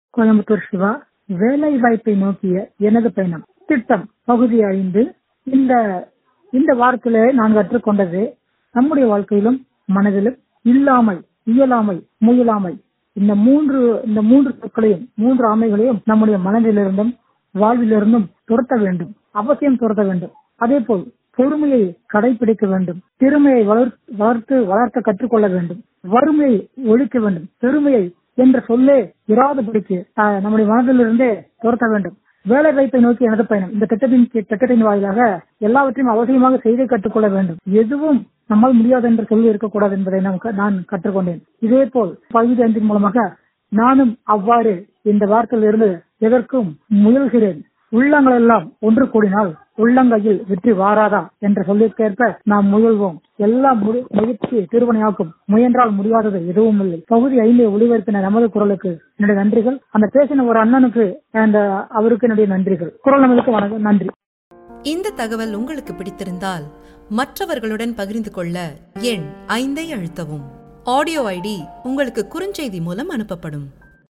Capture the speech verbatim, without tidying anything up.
கோயம்புத்தூர் சிவா. வேலை வாய்ப்பை நோக்கிய எனது பயணம் திட்டம் பகுதி ஐந்து. இந்த இந்த வாரத்திலே நான் கற்றுக்கொண்டது, நம்முடைய வாழ்க்கையிலும் மனதிலும் இல்லாமை, இயலாமை, முயலாமை, இந்த மூன்று இந்த மூன்று சொற்களையும் மூன்று ஆமைகளையும் நம்முடைய மனதிலிருந்தும் வாழ்விலிருந்தும் துரத்த வேண்டும், அவசியம் துரத்த வேண்டும். அதே போல் பொறுமையை கடைபிடிக்க வேண்டும், திறமையை வளர்த்து வளர்க்க கற்றுக்கொள்ள வேண்டும், வறுமையை ஒழிக்க வேண்டும், பெருமையை என்ற சொல்லே இராதபடிக்கு நம்முடைய மனதிலிருந்தே துரத்த வேண்டும். வேலை வாய்ப்பை நோக்கி எனது பயணம் இந்த திட்டத்தின் திட்டத்தின் வாயிலாக எல்லாவற்றையும் அவசியமாக செய்து கற்றுக்கொள்ள வேண்டும். எதுவும் நம்மால் முடியாது என்று சொல்லி இருக்கக்கூடாது என்பதை நான் கற்றுக்கொண்டேன். இதே போல் பகுதி ஐந்தின் மூலமாக நானும் அவ்வாறு இந்த வார்த்தையிலிருந்து எதற்கும் முயல்கிறேன். உள்ளங்கள் எல்லாம் ஒன்று கூடினால் உள்ளங்கையில் வெற்றி வாராதா என்ற சொல்லிற்கேற்ப நாம் முயல்வோம். எல்லா முயற்சி திருவனையாக்கும், முயன்றால் முடியாதது எதுவும் இல்லை. பகுதி ஐந்தை ஒளிபரப்பின நமது குரலுக்கு என்னுடைய நன்றிகள். அந்த பேசின ஒரு அண்ணனுக்கு அந்த அவருக்கு என்னுடைய நன்றிகள். குரல் நம்மளுக்கு வணக்கம், நன்றி. இந்த தகவல் உங்களுக்கு பிடித்திருந்தால் மற்றவர்களுடன் பகிர்ந்து கொள்ள எண் ஐந்தை அழுத்தவும். ஆடியோ ஐடி உங்களுக்கு குறுஞ்செய்தி மூலம் அனுப்பப்படும்.